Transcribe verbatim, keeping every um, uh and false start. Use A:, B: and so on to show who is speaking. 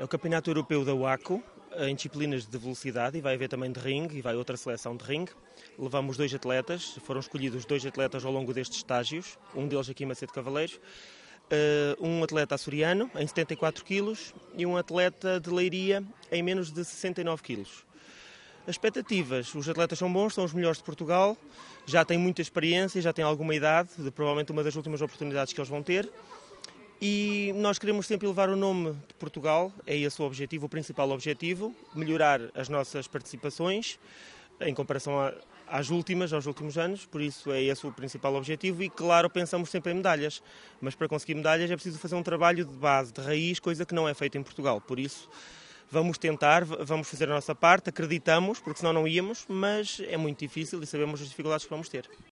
A: É o Campeonato Europeu da WACO, em disciplinas de velocidade, e vai haver também de ringue, e vai outra seleção de ringue. Levamos dois atletas, foram escolhidos dois atletas ao longo destes estágios, um deles aqui em Macedo Cavaleiros, um atleta açoriano em setenta e quatro quilos e um atleta de Leiria em menos de sessenta e nove quilos. As expectativas, os atletas são bons, são os melhores de Portugal, já têm muita experiência, já têm alguma idade, de provavelmente uma das últimas oportunidades que eles vão ter. E nós queremos sempre elevar o nome de Portugal, é esse o objetivo, o principal objetivo, melhorar as nossas participações em comparação a, às últimas, aos últimos anos, por isso é esse o principal objetivo e, claro, pensamos sempre em medalhas, mas para conseguir medalhas é preciso fazer um trabalho de base, de raiz, coisa que não é feita em Portugal, por isso vamos tentar, vamos fazer a nossa parte, acreditamos, porque senão não íamos, mas é muito difícil e sabemos as dificuldades que vamos ter.